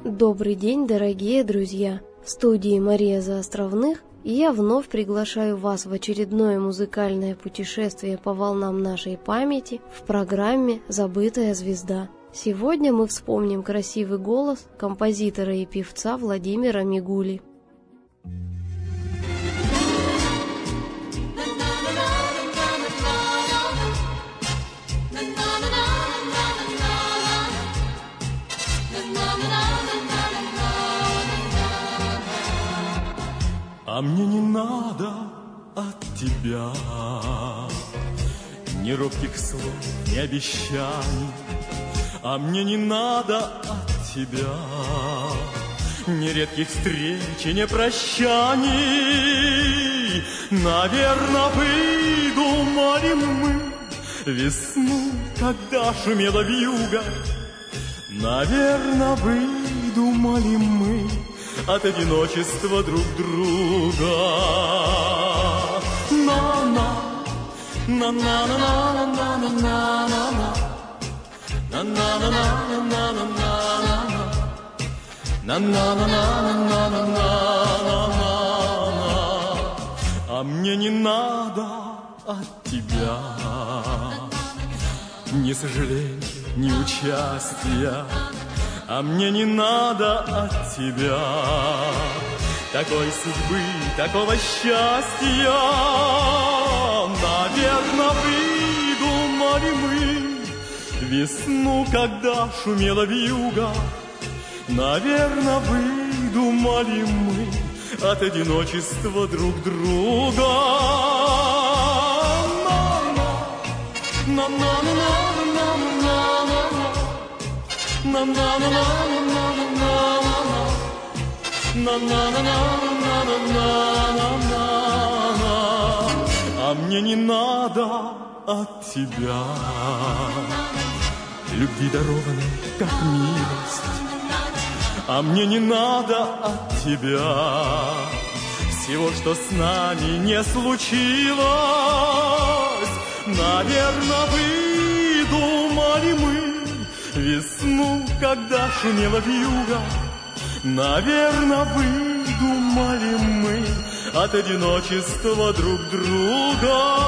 Добрый день, дорогие друзья! В студии Мария Заостровных, и я вновь приглашаю вас в очередное музыкальное путешествие по волнам нашей памяти в программе «Забытая звезда». Сегодня мы вспомним красивый голос композитора и певца Владимира Мигули. А мне не надо от тебя ни робких слов, ни обещаний. А мне не надо от тебя ни редких встреч и ни прощаний. Наверно, выдумали мы весну, когда шумела вьюга. Наверно, выдумали мы от одиночества друг друга. На-на, на-на-на-на-на-на-на-на-на, на-на-на-на-на-на-на-на, на-на-на-на-на-на-на-на. А мне не надо от тебя ни сожаления, ни участия. А мне не надо от тебя такой судьбы, такого счастья. Наверно, выдумали мы весну, когда шумела вьюга. Наверно, выдумали мы от одиночества друг друга. А мне не надо от тебя любви дарованной, как милость. А мне не надо от тебя всего, что с нами не случилось. Наверно, выдумали мы весну, когда шумела вьюга. Наверно, выдумали мы от одиночества друг друга.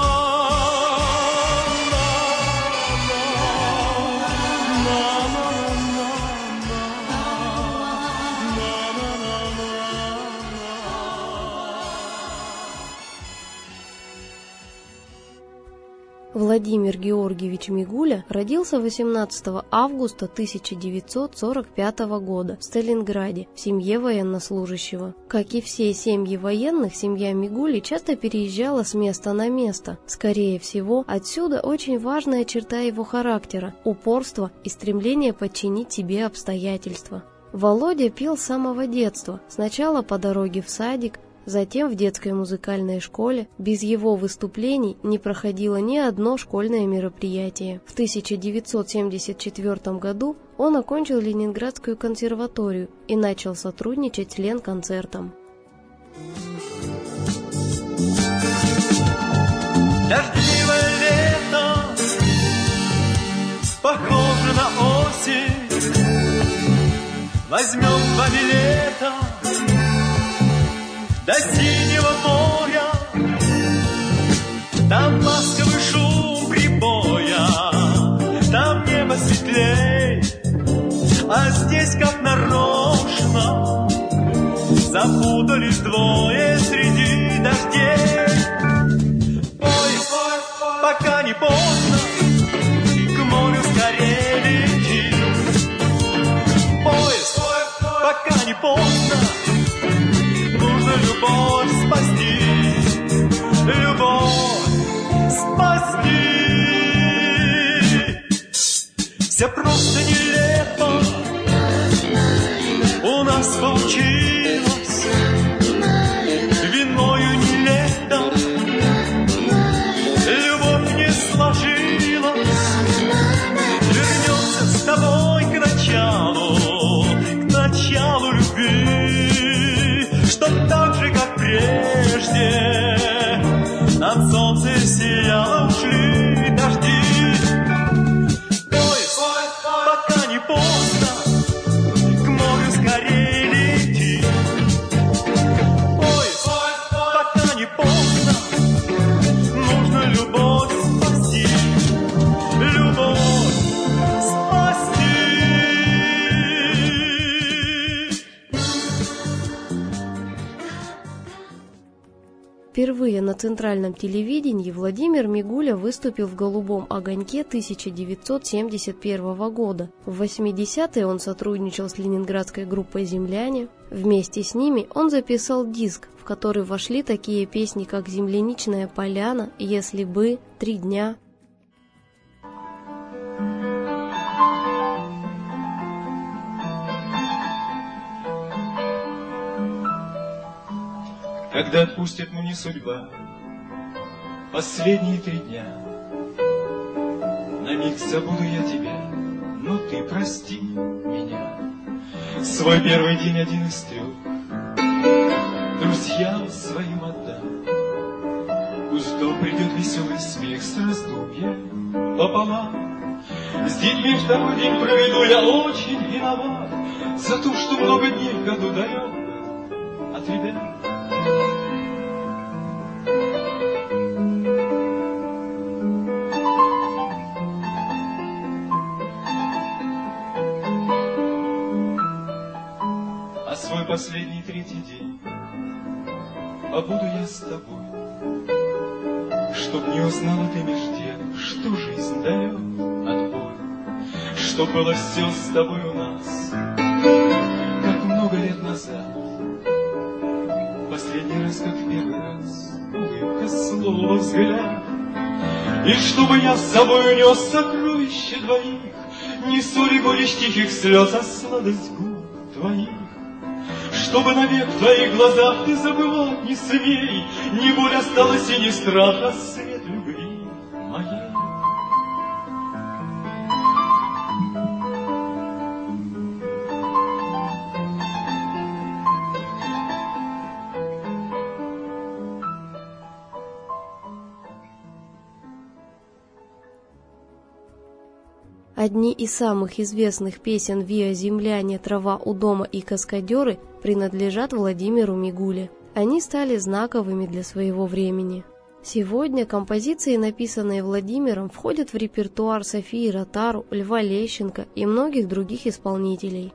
Владимир Георгиевич Мигуля родился 18 августа 1945 года в Сталинграде в семье военнослужащего. Как и все семьи военных, семья Мигули часто переезжала с места на место. Скорее всего, отсюда очень важная черта его характера – упорство и стремление подчинить себе обстоятельства. Володя пел с самого детства, сначала по дороге в садик, затем в детской музыкальной школе. Без его выступлений не проходило ни одно школьное мероприятие. В 1974 году он окончил Ленинградскую консерваторию и начал сотрудничать с Ленконцертом. Дождливое лето, похоже на осень. Возьмем 2 билета до синего моря. Там ласковый шум прибоя, там небо светлей, а здесь как нарочно запутались двое среди дождей. Поезд, пока не поздно, к морю скорее лети. Поезд, пока не поздно, любовь спасти, любовь спасти. Все просто нелепо у нас получилось, виною не летом любовь не сложилась. Вернемся с тобой к началу любви, чтоб так же, как прежде, над солнцем сияло, ушли дожди. Поезд, на центральном телевидении Владимир Мигуля выступил в «Голубом огоньке» 1971 года. В 80-е он сотрудничал с ленинградской группой «Земляне». Вместе с ними он записал диск, в который вошли такие песни, как «Земляничная поляна», «Если бы», «Три дня». Когда отпустит мне судьба последние 3 дня, на миг забуду я тебя, но ты прости меня. Свой первый день один из 3 друзьям своим отдам. Пусть то придет веселый смех с раздумья пополам. С детьми второй день проведу, я очень виноват за то, что много дней в году далек от ребят. А свой последний 3-й день побуду я с тобой, чтоб не узнала ты меж тем, что жизнь дает отбой, что было все с тобой у нас, как много лет назад. Последний раз, как в первый раз, улыбка, слово, взгляд. И чтобы я с собой унес сокровище двоих, несу ли горечь тихих слез, а сладость губ твоих. Чтобы навек в твоих глазах ты забывать не смей, ни боль осталась и ни страх, а свет любви моей. Одни из самых известных песен «Виа земляне», «Трава у дома» и «Каскадеры» принадлежат Владимиру Мигуле. Они стали знаковыми для своего времени. Сегодня композиции, написанные Владимиром, входят в репертуар Софии Ротару, Льва Лещенко и многих других исполнителей.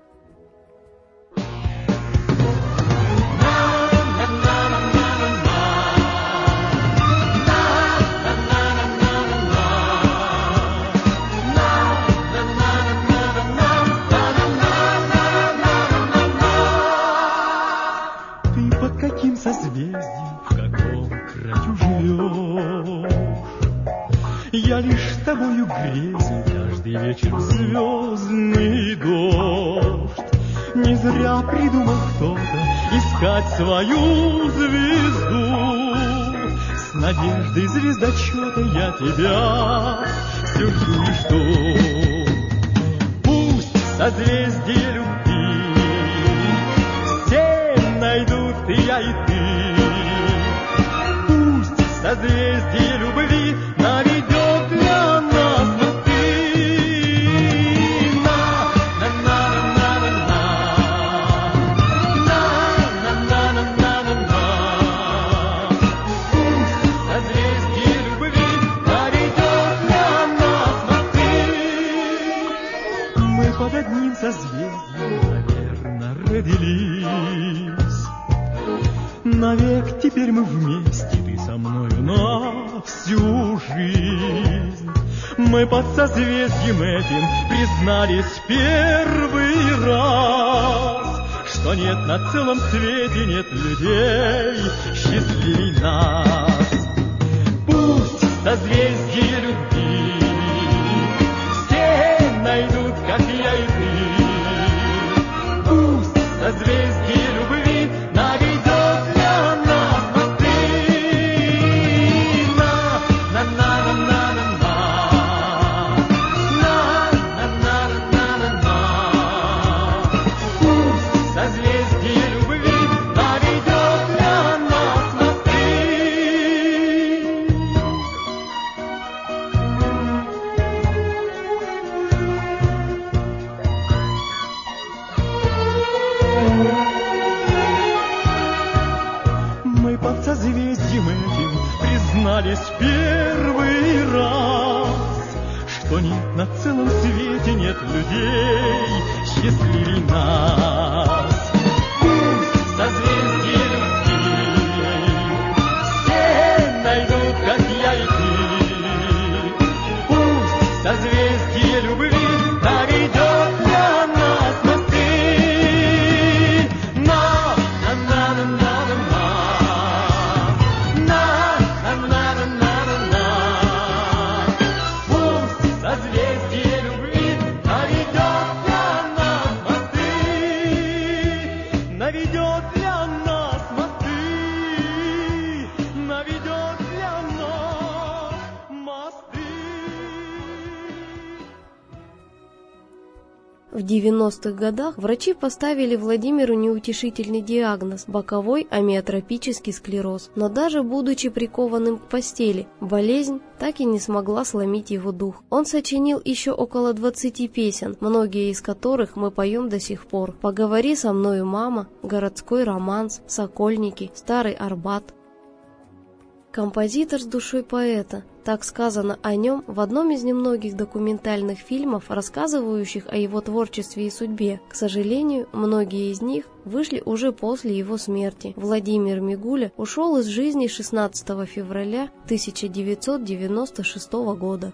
Я лишь тобою грезю каждый вечер в звездный дождь. Не зря придумал кто-то искать свою звезду. С надеждой звездочета я тебя все жду и жду. Пусть созвездие любви все найдут и я, и ты. Пусть созвездие любви наведет для нас под одним созвездием, наверное, родились. Навек теперь мы вместе, ты со мною на всю жизнь. Мы под созвездием этим признались первый раз, что нет на целом свете, нет людей счастливей нас. Пусть созвездие любви все найдут, как я и ты. Пусть созвездие любви наведет для нас мосты. Пусть созвездие любви наведет для нас мосты. Мы под созвездием этим признались первый раз, что нет на целом свете, нет людей счастливей нас. Пусть созвездие любви все В 90-х годах врачи поставили Владимиру неутешительный диагноз – боковой амиотрофический склероз. Но даже будучи прикованным к постели, болезнь так и не смогла сломить его дух. Он сочинил еще около 20 песен, многие из которых мы поем до сих пор. «Поговори со мною, мама», «Городской романс», «Сокольники», «Старый Арбат». Композитор с душой поэта. Так сказано о нем в одном из немногих документальных фильмов, рассказывающих о его творчестве и судьбе. К сожалению, многие из них вышли уже после его смерти. Владимир Мигуля ушел из жизни 16 февраля 1996 года.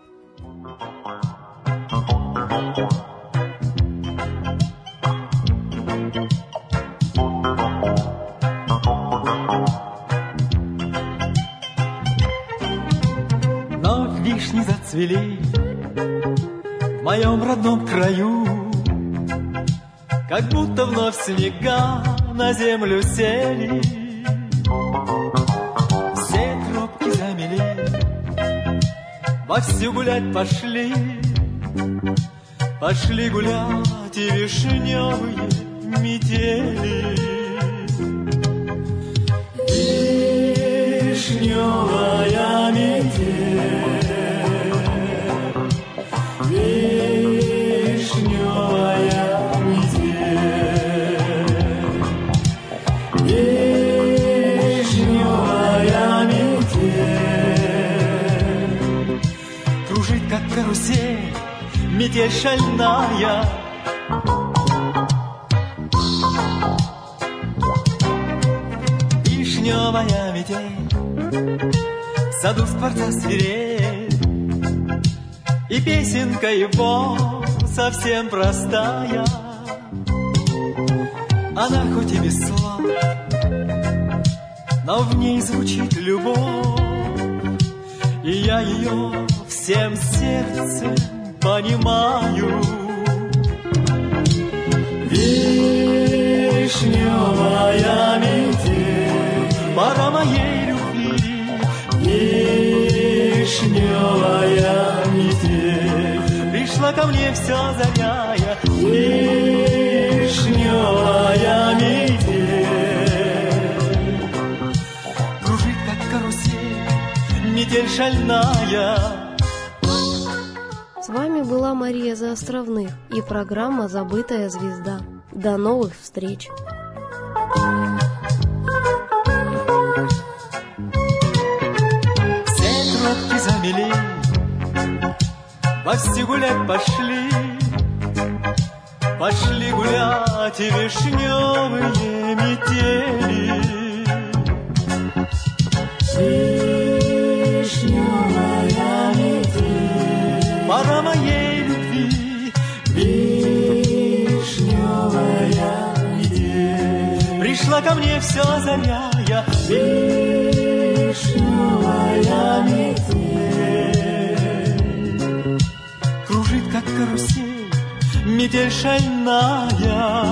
Вишни зацвели в моем родном краю, как будто вновь снега на землю сели. Все тропки замели, вовсю гулять пошли, пошли гулять и вишневые метели. Вишневая метель, карусель, метель шальная. Вишневая метель, в саду скворца свирель, и песенка его совсем простая. Она хоть и без слов, но в ней звучит любовь, и я ее всем сердцем понимаю. Вишневая метель, пора моей любви. Вишневая метель, пришла ко мне все заряя. Вишневая метель, кружит как карусель, метель шальная. С вами была Мария Заостровных и программа «Забытая звезда». До новых встреч! Все тропки замели, вовсю гулять пошли, пошли гулять и вишневые метели. Вишневая метель, пора моей любви. Вишневая метель, пришла ко мне все заряя. Вишневая метель, кружит как карусель, метель шальная.